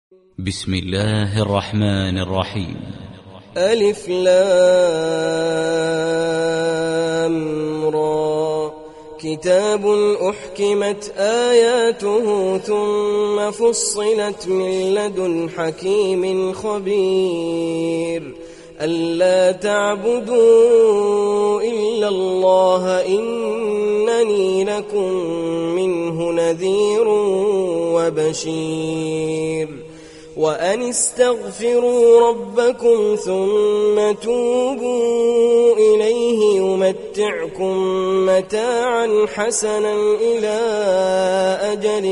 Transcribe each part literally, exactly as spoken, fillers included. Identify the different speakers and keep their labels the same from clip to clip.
Speaker 1: بسم الله الرحمن الرحيم.
Speaker 2: ألف لام را كتاب أحكمت آياته ثم فصلت من لدن حكيم خبير ألا تعبدوا إلا الله إنني لكم منه نذير وبشير وأن استغفروا ربكم ثم توبوا إليه يمتعكم متاعا حسنا إلى أجل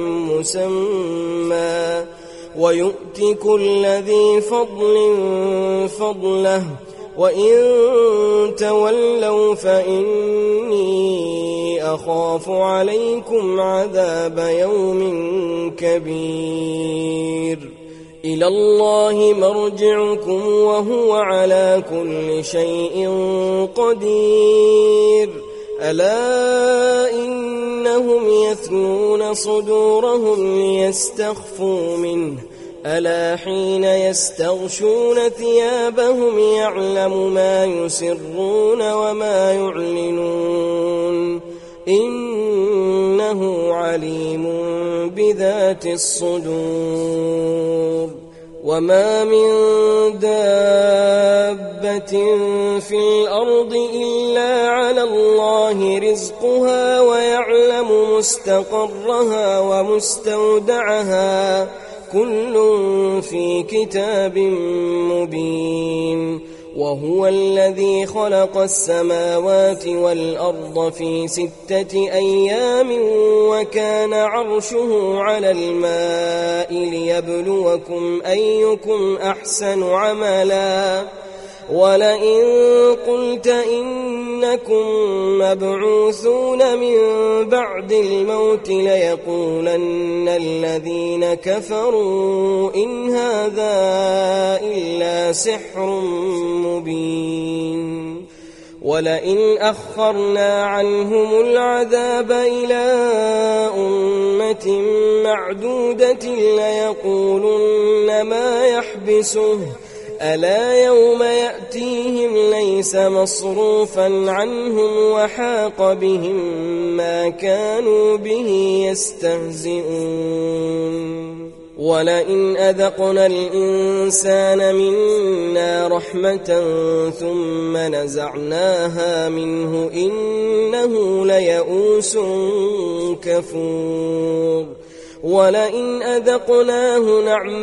Speaker 2: مسمى ويؤت كل ذي فضل فضله وإن تولوا فإني أخاف عليكم عذاب يوم كبير إلى الله مرجعكم وهو على كل شيء قدير ألا إنهم يثنون صدورهم ليستخفوا منه ألا حين يستغشون ثيابهم يعلم ما يسرون وما يعلنون إنه عليم بذات الصدور وما من دابة في الأرض إلا على الله رزقها ويعلم مستقرها ومستودعها كل في كتاب مبين وهو الذي خلق السماوات والأرض في ستة أيام وكان عرشه على الماء ليبلوكم أيكم أحسن عملا ولئن قلت إنكم مبعوثون من بعد الموت ليقولن الذين كفروا إن هذا إلا سحر مبين ولئن أخرنا عنهم العذاب إلى أمة معدودة ليقولن ما يحبسه ألا يوم يأتيهم ليس مصروفا عنهم وحاق بهم ما كانوا به يستهزئون ولئن أذقنا الإنسان منا رحمة ثم نزعناها منه إنه ليئوس كفور ولئن أذقناه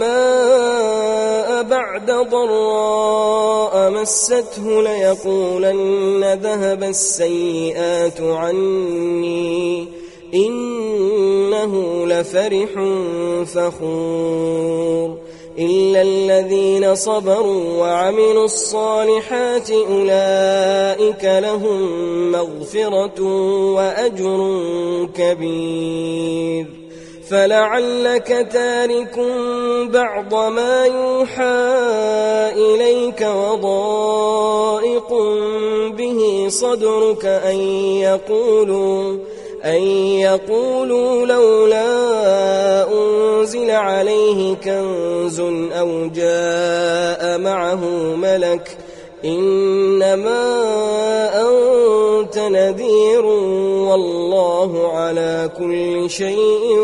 Speaker 2: نعماء بعد ضراء مسته ليقولن ذهب السيئات عني إنه لفرح فخور إلا الذين صبروا وعملوا الصالحات أولئك لهم مغفرة وأجر كبير فلعلك تارك بعض ما يوحى إليك وضائق به صدرك أن يقولوا أن يقولوا لولا أنزل عليه كنز أو جاء معه ملك إنما أنت نذير والله على كل شيء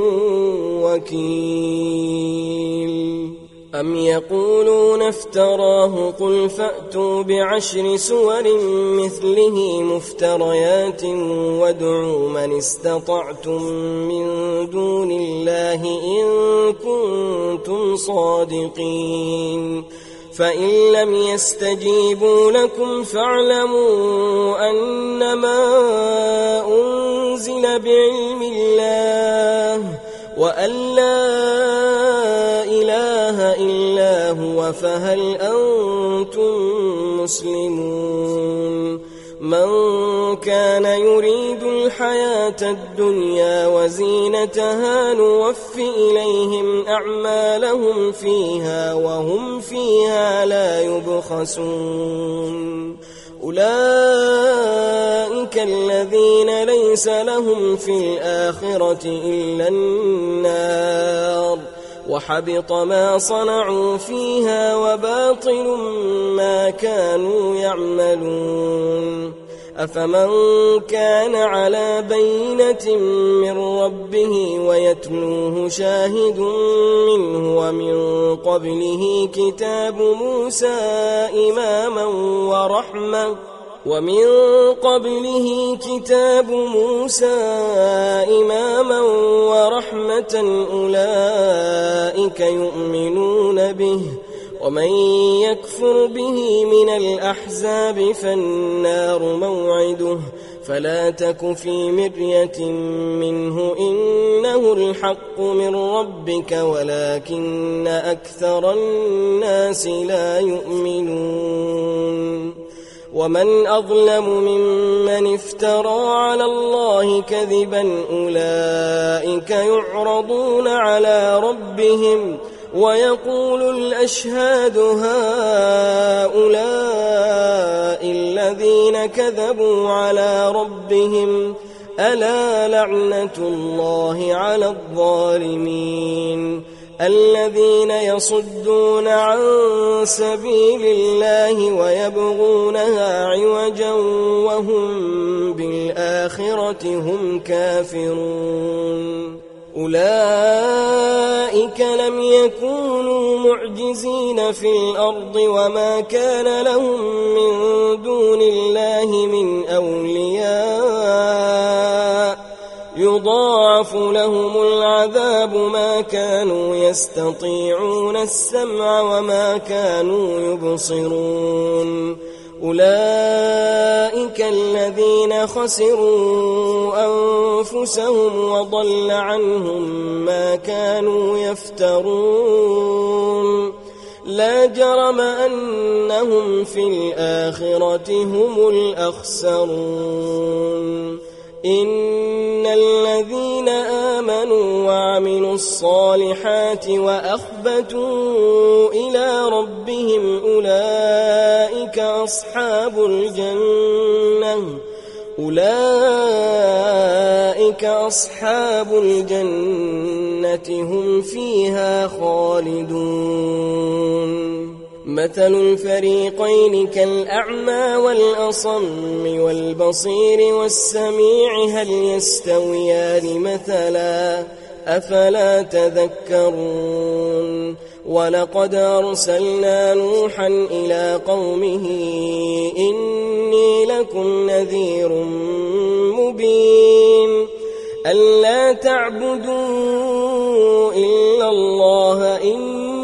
Speaker 2: وكيل أم يقولون افتراه قل فأتوا بعشر سور مثله مفتريات وادعوا من استطعتم من دون الله إن كنتم صادقين فإن لم يستجيبوا لكم فاعلموا أنما أنزل بعلم الله وأن لا إله إلا هو فهل أنتم مسلمون من كان يريد الحياة الدنيا وزينتها نوف إليهم أعمالهم فيها وهم فيها لا يبخسون أولئك الذين ليس لهم في الآخرة إلا النار وحبط ما صنعوا فيها وباطل ما كانوا يعملون أفمن كان على بينة من ربه ويتلوه شاهد منه ومن قبله كتاب موسى إماما ورحمة ومن قبله كتاب موسى إماما ورحمة أولئك يؤمنون به ومن يكفر به من الأحزاب فالنار موعده فلا تك في مرية منه إنه الحق من ربك ولكن أكثر الناس لا يؤمنون ومن أظلم ممن افترى على الله كذبا أولئك يعرضون على ربهم ويقول الأشهاد هؤلاء الذين كذبوا على ربهم ألا لعنة الله على الظالمين الذين يصدون عن سبيل الله ويبغونها عوجا وهم بالآخرة هم كافرون أولئك لم يكونوا معجزين في الأرض وما كان لهم من دون الله من أولياء يضاعف لهم العذاب ما كانوا يستطيعون السمع وما كانوا يبصرون أولئك الذين خسروا أنفسهم وضل عنهم ما كانوا يفترون لا جرم أنهم في الآخرة هم الأخسرون إن الذين آمنوا وعملوا الصالحات وأخبتوا إلى ربهم أولئك أصحاب الجنة أولئك أصحاب الجنة هم فيها خالدون مثل الفريقين كالأعمى والأصم والبصير والسميع هل يستويان مثلا أفلا تذكرون ولقد أرسلنا نوحا إلى قومه إني لكم نذير مبين ألا تعبدوا إلا الله إني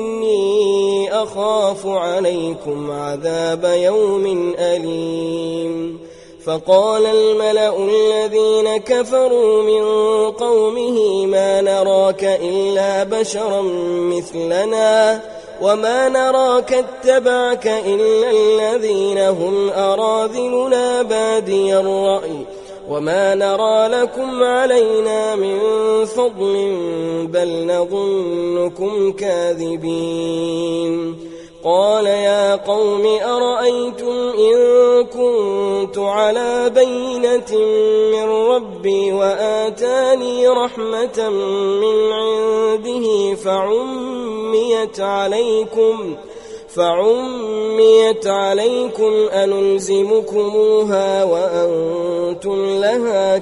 Speaker 2: أخاف عليكم عذاب يوم أليم فقال الملأ الذين كفروا من قومه ما نراك إلا بشرا مثلنا وما نراك اتبعك إلا الذين هم أراذلنا بادي الرأي وما نرى لكم علينا من فضل بل نظنكم كاذبين قال يا قوم أرأيتم إن كنت على بينة من ربي وآتاني رحمة من عنده فعميت عليكم فعميت عليكم أنلزمكموها وأنتم لها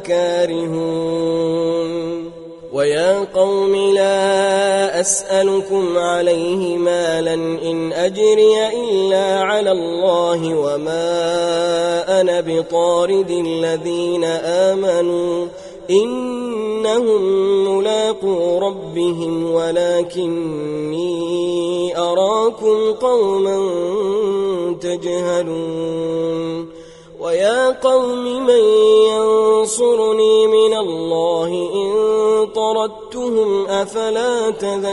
Speaker 2: كارهون ويا قوم لا أسألكم عليه مالا إن أجري إلا على الله وما أنا بطارد الذين آمنوا إنهم ملاقو ربهم ولكني أراكم قوما تجهلون ويا قوم من ينصرني من الله إن طردتهم أفلا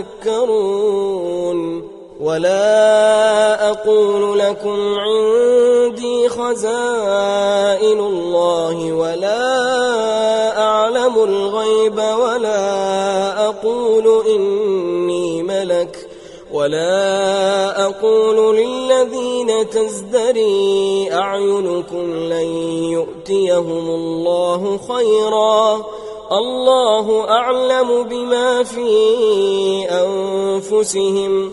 Speaker 2: تذكرون ولا أقول لكم عندي خزائن الله ولا أعلم الغيب ولا أقول إني ملك ولا أقول للذين تزدري أعينكم لن يؤتيهم الله خيرا الله أعلم بما في أنفسهم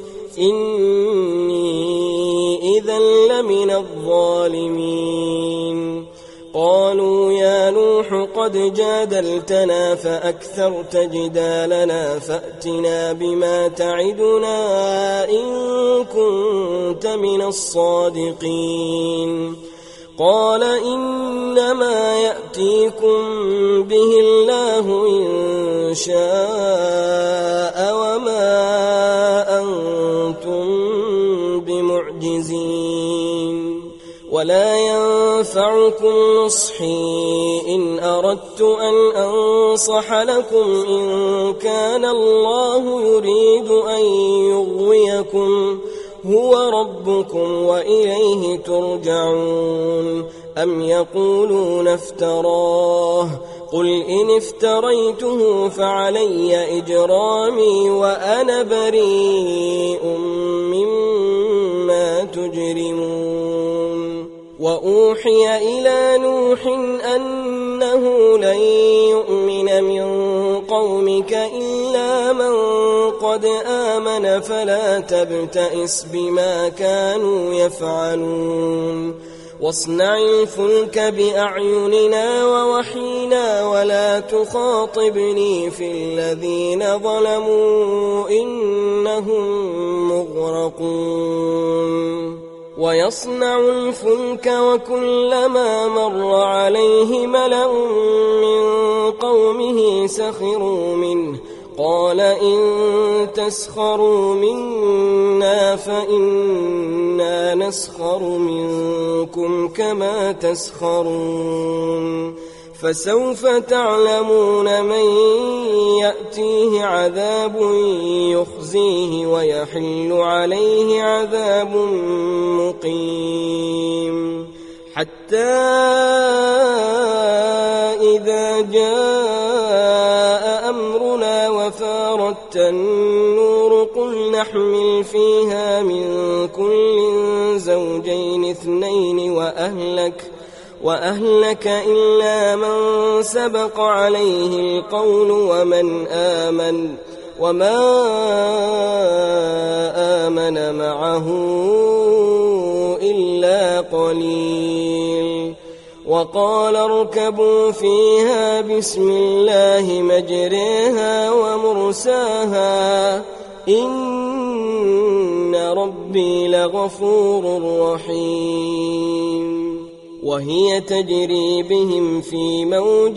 Speaker 2: إني إذا لمن الظالمين قالوا يا نوح قد جادلتنا فأكثرت جدالنا فأتنا بما تعدنا إن كنت من الصادقين قال إنما يأتيكم به الله إن شاء وما أنتم بمعجزين ولا ينفعكم نصحي إن أردت أن أنصح لكم إن كان الله يريد أن يغويكم هو ربكم وإليه ترجعون أم يقولون افتراه قل إن افتريته فعلي إجرامي وأنا بريء مما تجرمون وأوحي إلى نوح أنه لن يؤمن من قومك إلا من قد آمن فلا تبتئس بما كانوا يفعلون واصنع الفلك بأعيننا ووحينا ولا تخاطبني في الذين ظلموا إنهم مغرقون ويصنع الفلك وكلما مر عليه ملأ من قومه سخروا منه قال إن تسخروا منا فإنا نسخر منكم كما تسخرون فسوف تعلمون من يأتيه عذاب يخزيه ويحل عليه عذاب مقيم حتى إذا جاء أمرنا وفارت النور قل نحمل فيها من كل زوجين اثنين وأهلك وأهلك إلا من سبق عليه القول ومن آمن وما آمن معه إلا قليل وقال اركبوا فيها بسم الله مجريها ومرساها إن ربي لغفور رحيم وهي تجري بهم في موج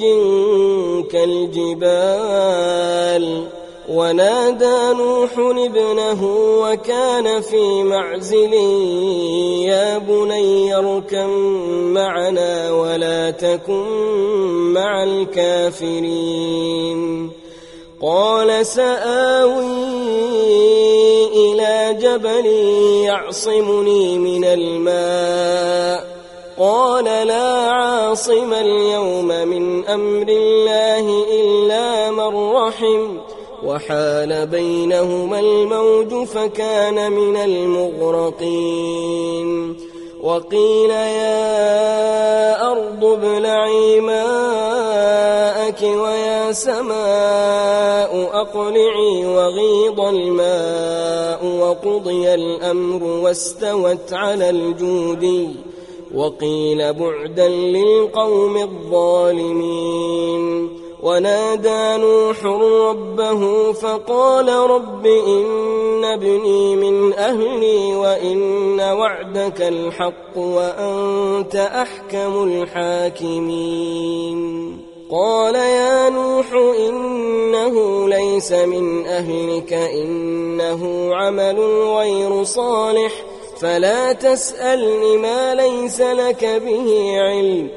Speaker 2: كالجبال ونادى نوح ابنه وكان في معزل يا بني اركب معنا ولا تكن مع الكافرين قال سآوي إلى جبل يعصمني من الماء قال لا عاصم اليوم من أمر الله إلا من رحم وحال بينهما الموج فكان من المغرقين وقيل يا أرض ابلعي ماءك ويا سماء أقلعي وغيض الماء وقضي الأمر واستوت على الجودي وقيل بعدا للقوم الظالمين ونادى نوح ربه فقال رب إن ابني من أهلي وإن وعدك الحق وأنت أحكم الحاكمين قال يا نوح إنه ليس من أهلك إنه عمل غير صالح فلا تسألني ما ليس لك به علم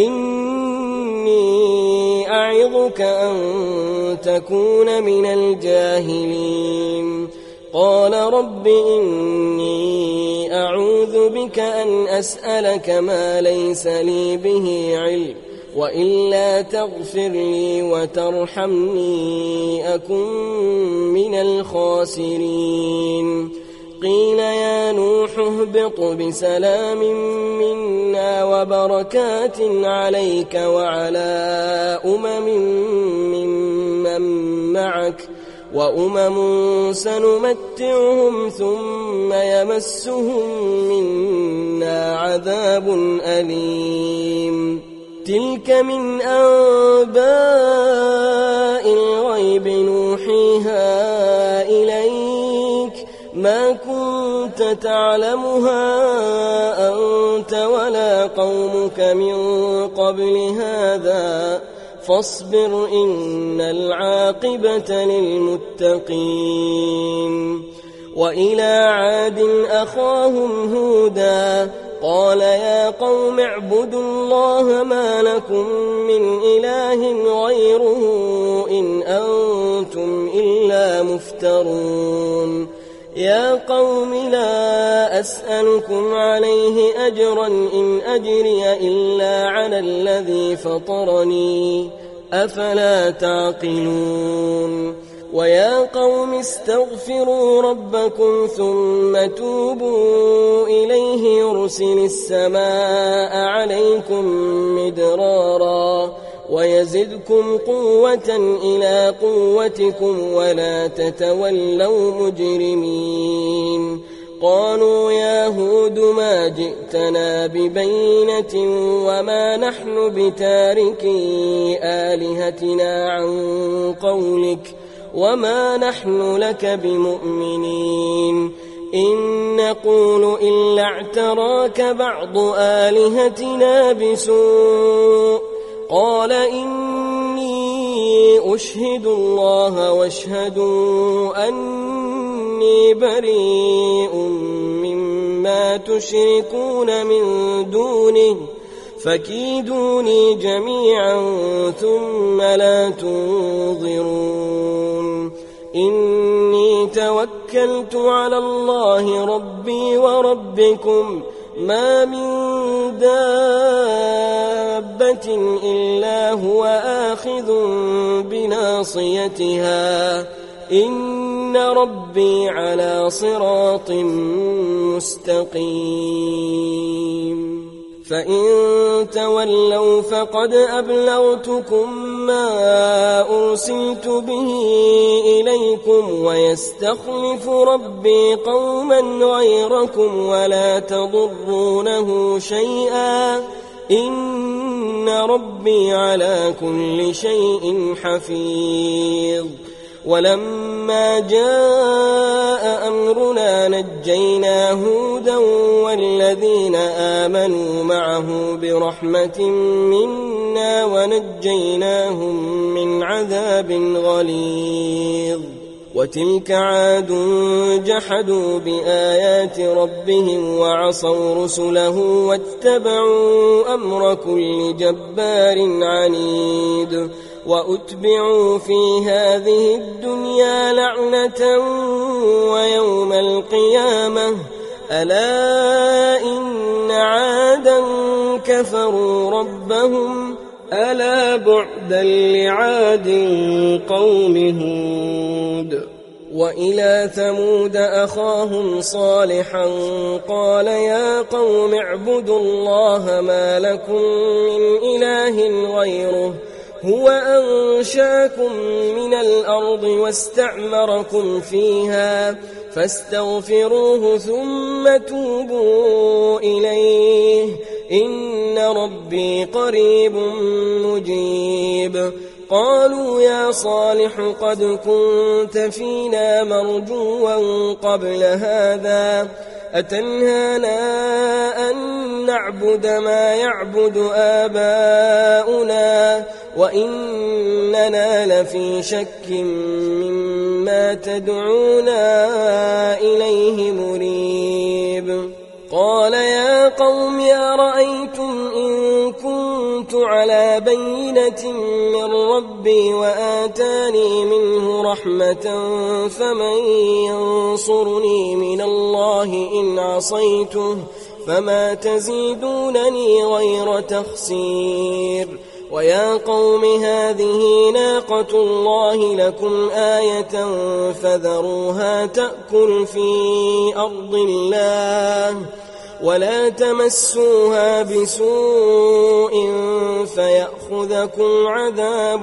Speaker 2: إني أعظك أن تكون من الجاهلين قال رب إني أعوذ بك أن أسألك ما ليس لي به علم وإلا تغفر لي وترحمني أكن من الخاسرين قيل يا نوح اهبط بسلام منا وبركات عليك وعلى أمم ممن معك وأمم سنمتعهم ثم يمسهم منا عذاب أليم تلك من أنباء الغيب نوحيها إليك ما كنت تعلمها أنت ولا قومك من قبل هذا فاصبر إن العاقبة للمتقين وإلى عاد أخاهم هودا قال يا قوم اعبدوا الله ما لكم من إله غيره إن أنتم إلا مفترون يا قوم لا أسألكم عليه أجرا إن أجري إلا على الذي فطرني أفلا تعقلون ويا قوم استغفروا ربكم ثم توبوا إليه يرسل السماء عليكم مدرارا ويزدكم قوة إلى قوتكم ولا تتولوا مجرمين قالوا يا هود ما جئتنا ببينة وما نحن بتاركي آلهتنا عن قولك وما نحن لك بمؤمنين إن نقول إلا اعتراك بعض آلهتنا بسوء قال إني أشهد الله واشهدوا أني بريء مما تشركون من دونه فكيدوني جميعا ثم لا تنظرون إني توكلت على الله ربي وربكم ما من دابة إلا هو آخذ بناصيتها إن ربي على صراط مستقيم فإن تولوا فقد أبلغتكم ما أرسلت به إليكم ويستخلف ربي قوما غيركم ولا تضرونه شيئا إن ربي على كل شيء حفيظ ولما جاء أمرنا نجينا هودا والذين آمنوا معه برحمة منا ونجيناهم من عذاب غليظ وتلك عاد جحدوا بآيات ربهم وعصوا رسله واتبعوا أمر كل جبار عنيد وأتبعوا في هذه الدنيا لعنة ويوم القيامة ألا إن عادا كفروا ربهم ألا بعدا لعاد قوم هود وإلى ثمود أخاهم صالحا قال يا قوم اعبدوا الله ما لكم من إله غيره هو أنشاكم من الأرض واستعمركم فيها فاستغفروه ثم توبوا إليه إن ربي قريب مجيب قالوا يا صالح قد كنت فينا مرجوا قبل هذا أتنهانا أن نعبد ما يعبد آباؤنا وإننا لفي شك مما تدعونا إليه مريب قال يا قوم أرأيتم إن كنت على بينة من ربي وآتاني منه رحمة فمن ينصرني من الله إن عصيته فما تزيدونني غير تخسير ويا قوم هذه ناقة الله لكم آية فذروها تأكل في أرض الله ولا تمسوها بسوء فيأخذكم عذاب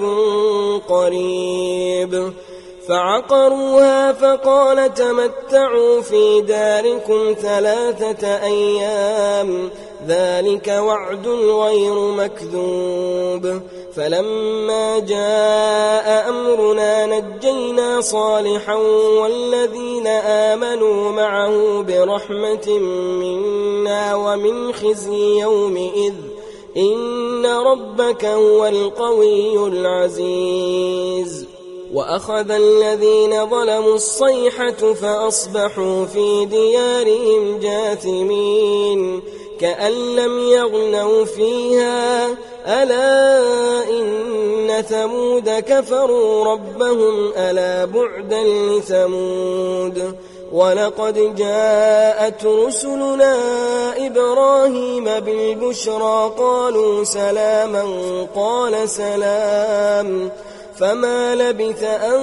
Speaker 2: قريب. فعقروها فقال تمتعوا في داركم ثلاثة أيام ذلك وعد غير مكذوب. فلما جاء أمرنا نجينا صالحا والذين آمنوا معه برحمة منا ومن خزي يومئذ إن ربك هو القوي العزيز. وأخذ الذين ظلموا الصيحة فأصبحوا في ديارهم جاثمين كأن لم يغنوا فيها ألا إن ثمود كفروا ربهم ألا بعدا لثمود. ولقد جاءت رسلنا إبراهيم بالبشرى قالوا سلاما قال سلام فما لبث أن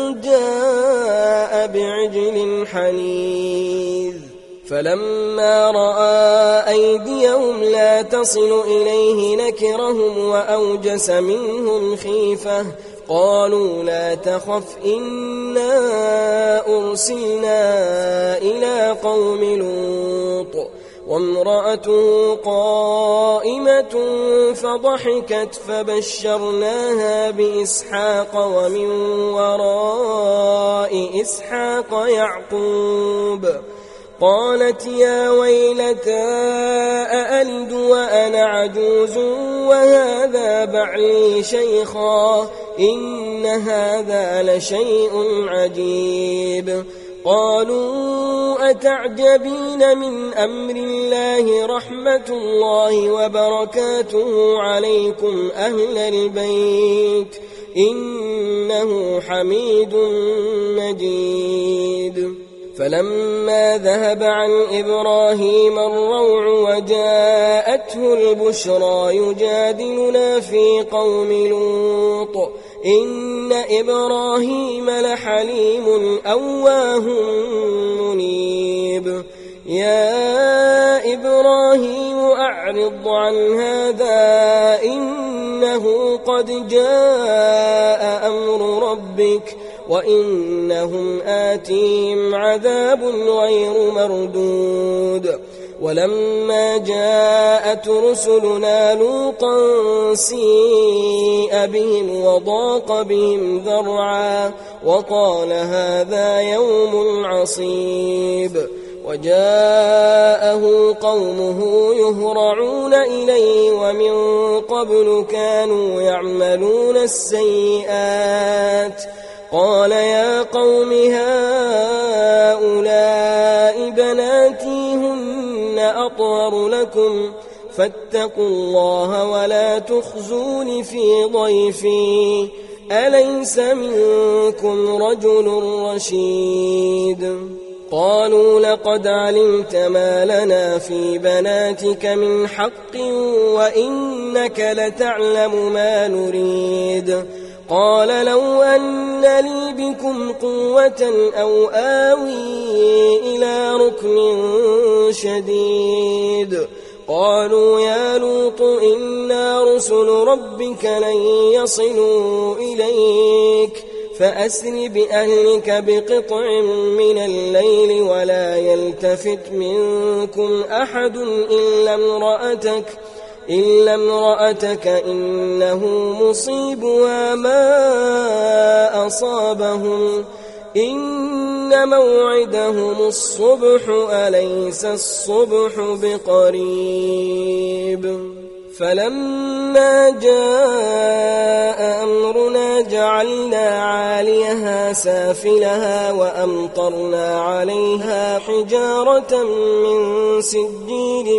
Speaker 2: جاء بعجل حنيذ. فلما رأى أيديهم لا تصل إليه نكرهم وأوجس منهم خيفة قالوا لا تخف إنا أرسلنا إلى قوم لوط وامرأته قائمة فضحكت فبشرناها بإسحاق ومن وراء إسحاق يعقوب قالت يا ويلتى أألد وأنا عجوز وهذا بعلي شيخا إن هذا لشيء عجيب. قالوا أتعجبين من أمر الله رحمة الله وبركاته عليكم أهل البيت إنه حميد مجيد. فلما ذهب عن إبراهيم الروع وجاءته البشرى يجادلنا في قوم لوط إن إبراهيم لحليم أواه منيب. يا إبراهيم أعرض عن هذا إنه قد جاء أمر ربك وإنهم آتيهم عذاب غير مردود. ولما جاءت رسلنا لوطا سيء بهم وضاق بهم ذرعا وقال هذا يوم عصيب. وجاءه قومه يهرعون إليه ومن قبل كانوا يعملون السيئات قال يا قوم هؤلاء بناتي هن أطهر لكم فاتقوا الله ولا تخزون في ضيفي أليس منكم رجل رشيد. قالوا لقد علمت ما لنا في بناتك من حق وإنك لتعلم ما نريد. قال لو أن لي بكم قوة أو آوي إلى ركن شديد. قالوا يا لوط إنا رسل ربك لن يصلوا إليك فأسر بأهلك بقطع من الليل ولا يلتفت منكم أحد إلا امرأتك إلا امرأتك إنه مصيبها ما أصابهم إن موعدهم الصبح أليس الصبح بقريب. فلما جاء أمرنا جعلنا عاليها سافلها وأمطرنا عليها حجارة من سجيل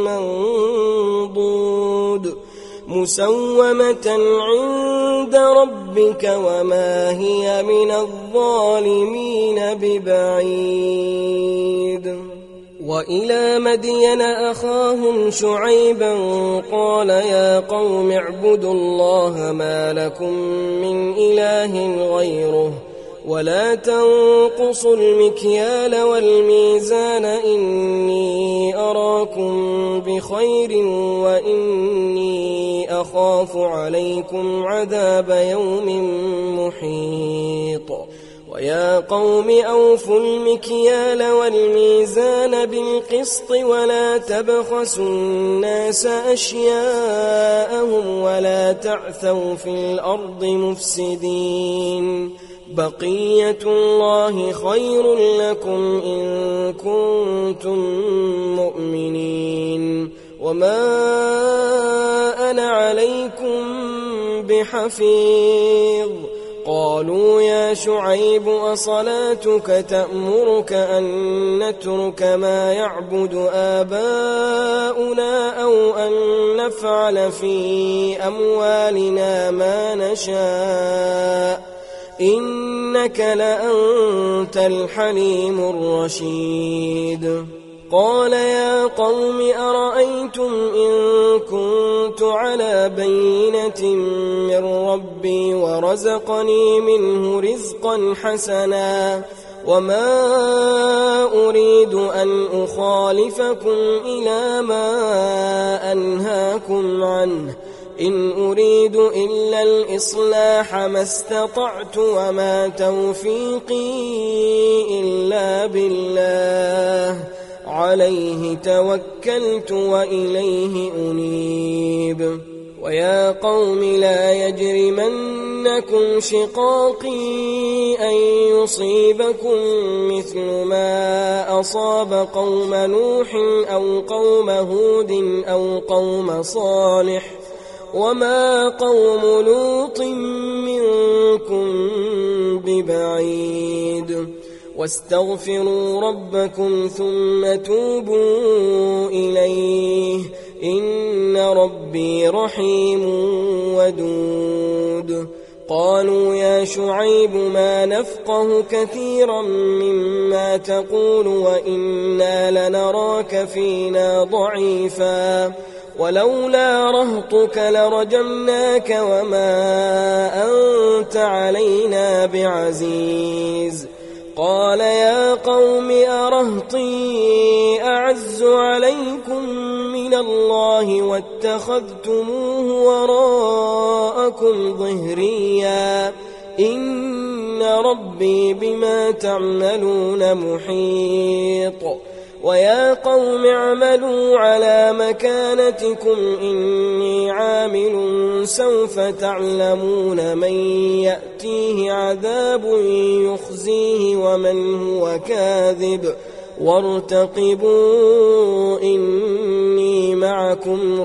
Speaker 2: منضود مسومة عند ربك وما هي من الظالمين ببعيد. وإلى مدين أخاهم شعيبا قال يا قوم اعبدوا الله ما لكم من إله غيره ولا تنقصوا المكيال والميزان إني أراكم بخير وإني أخاف عليكم عذاب يوم محيط ويا قوم أوفوا المكيال والميزان بالقسط ولا تبخسوا الناس أشياءهم ولا تعثوا في الأرض مفسدين بقية الله خير لكم إن كنتم مؤمنين وما أنا عليكم بحفيظ قالوا يا شعيب أصلاتك تأمرك أن نترك ما يعبد آباؤنا أو أن نفعل في أموالنا ما نشاء إنك لأنت الحليم الرشيد قال يا قوم أرأيتم إن كنت على بينة من ربي ورزقني منه رزقا حسنا وما أريد أن أخالفكم إلى ما أنهاكم عنه إن أريد إلا الإصلاح ما استطعت وما توفيقي إلا بالله عليه توكلت وإليه أنيب ويا قوم لا يجرمنكم شقاقي أن يصيبكم مثل ما أصاب قوم نوح أو قوم هود أو قوم صالح وما قوم لوط منكم ببعيد واستغفروا ربكم ثم توبوا إليه إن ربي رحيم ودود قالوا يا شعيب ما نفقه كثيرا مما تقول وإنا لنراك فينا ضعيفا ولولا رهطك لرجمناك وما أنت علينا بعزيز قال يا قوم أرهطي أعز عليكم من الله واتخذتموه وراءكم ظهريا إن ربي بما تعملون محيط ويا قوم اعملوا على مكانتكم إني عامل سوف تعلمون من يأتيه عذاب يخزيه ومن هو كاذب وارتقبوا إني معكم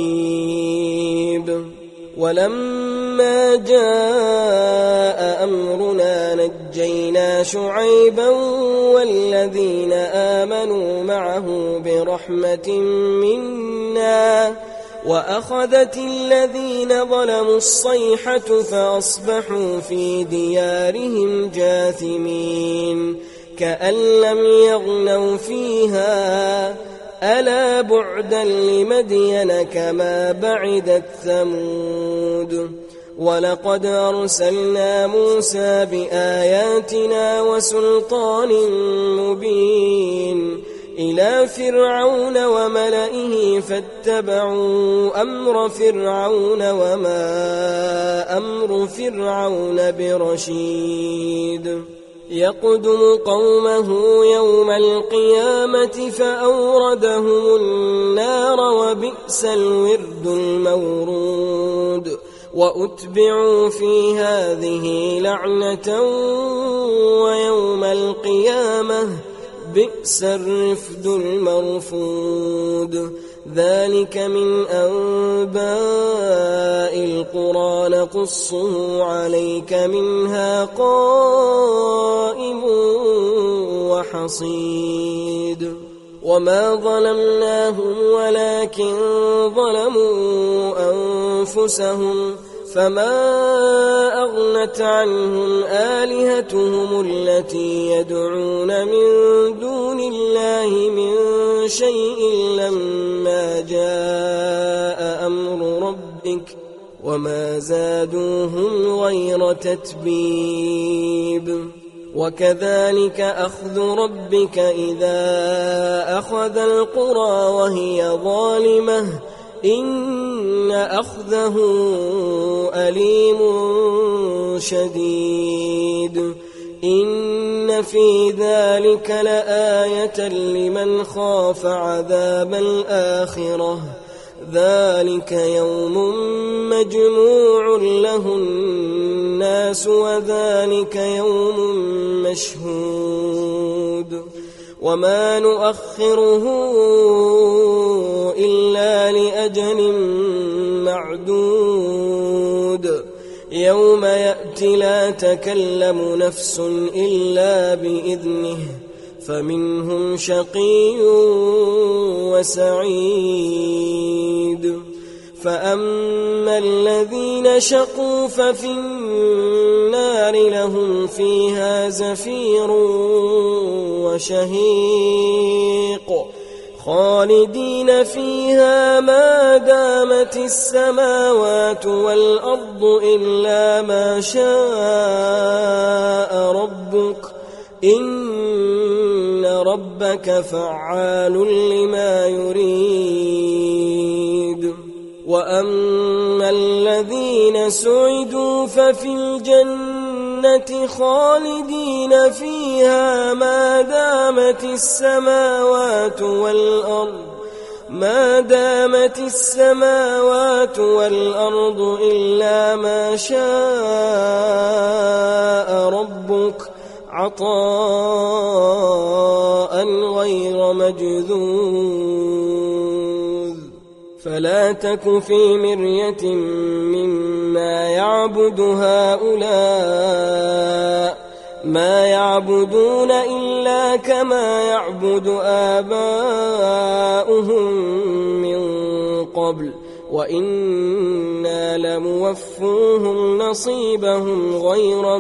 Speaker 2: رقيب ولما جاء أمرنا نجينا شعيبا والذين آمنوا معه برحمة منا وأخذت الذين ظلموا الصيحة فأصبحوا في ديارهم جاثمين كأن لم يغنوا فيها ألا بعدا لمدين كما بعدت ثمود ولقد أرسلنا موسى بآياتنا وسلطان مبين إلى فرعون وملئه فاتبعوا أمر فرعون وما أمر فرعون برشيد يقدم قومه يوم القيامة فأوردهم النار وبئس الورد المورود وأتبعوا في هذه لعنة ويوم القيامة بئس الرفد المرفود ذلك من أنباء القرى نقصه عليك منها قائم وحصيد وما ظلمناهم ولكن ظلموا أنفسهم فما أغنت عنهم آلهتهم التي يدعون من دون الله من وما زادوهم غير تتبيب وكذلك أخذ ربك إذا أخذ القرى وهي ظالمة إن أخذه أليم شديد إن في ذلك لآية لمن خاف عذاب الآخرة ذلك يوم مجموع له الناس وذلك يوم مشهود وما نؤخره إلا لأجل معدود يوم يأتي لا تكلم نفس إلا بإذنه فمنهم شقي وسعيد فأما الذين شقوا ففي النار لهم فيها زفير وشهيق خالدين فيها ما دامت السماوات والأرض إلا ما شاء ربك إن ربك فعال لما يريد وأما الذين سعدوا ففي الجنة خالدين فيها ما دامت السماوات والأرض ما دامت السماوات والأرض إلا ما شاء ربك عطاء غير مجذوذ فلا تك في مرية مما يعبد هؤلاء ما يعبدون إلا كما يعبد آباؤهم من قبل وإنا لموفوهم نصيبهم غير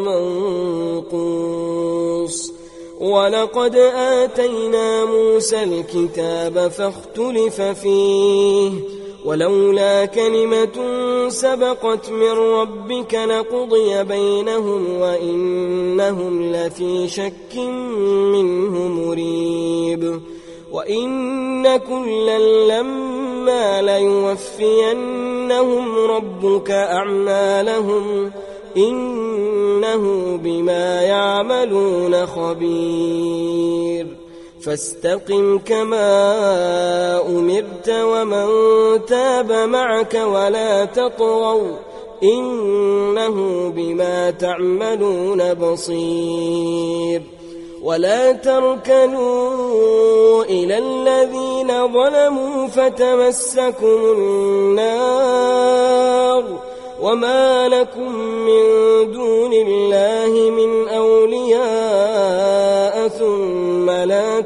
Speaker 2: منقوص ولقد آتينا موسى الكتاب فاختلف فيه ولولا كلمة سبقت من ربك لقضي بينهم وإنهم لفي شك منه مريب وإن كلا لما ليوفينهم ربك أعمالهم إنه بما يعملون خبير فاستقم كما أمرت ومن تاب معك ولا تطغوا إنه بما تعملون بصير ولا تركنوا إلى الذين ظلموا فتمسكم النار وما لكم من دون الله من أولياء ثم لا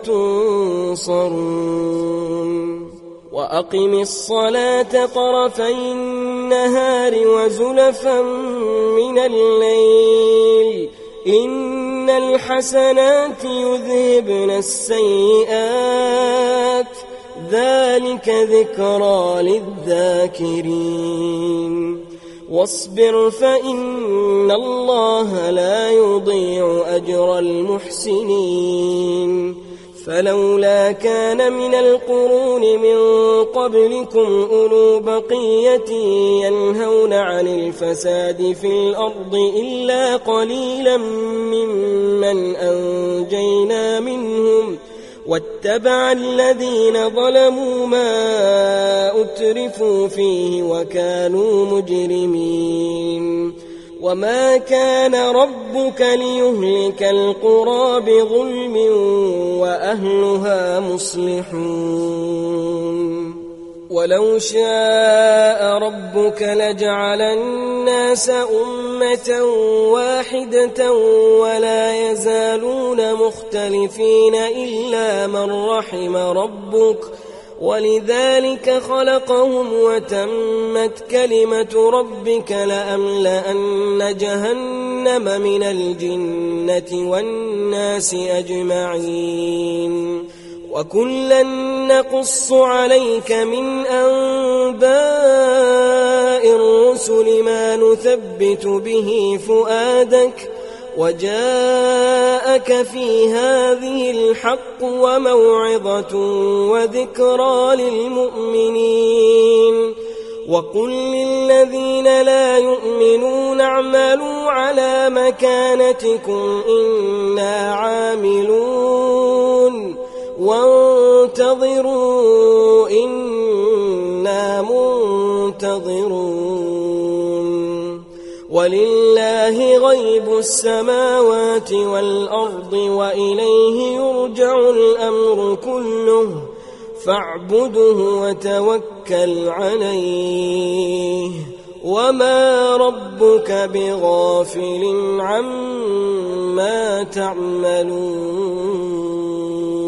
Speaker 2: تنصرون وأقم الصلاة طرفي النهار وزلفا من الليل إن الحسنات يذهبن السيئات ذلك ذكرى للذاكرين واصبر فإن الله لا يضيع أجر المحسنين فلولا كان من القرون من قبلكم أولو بقية ينهون عن الفساد في الأرض إلا قليلا ممن أنجينا منهم واتبع الذين ظلموا ما أترفوا فيه وكانوا مجرمين وما كان ربك ليهلك القرى بظلم وأهلها مصلحون ولو شاء ربك لجعل الناس أمة واحدة ولا يزالون مختلفين إلا من رحم ربك ولذلك خلقهم وتمت كلمة ربك لأملأن جهنم من الجنة والناس أجمعين وكلا نقص عليك من أنباء الرسل ما نثبت به فؤادك وجاءك في هذه الحق وموعظة وذكرى للمؤمنين وقل للذين لا يؤمنون اعملوا على مكانتكم إنا عاملون وانتظروا إنا منتظرون ولله غيب السماوات والأرض وإليه يرجع الأمر كله فاعبده وتوكل عليه وما ربك بغافل عما تعملون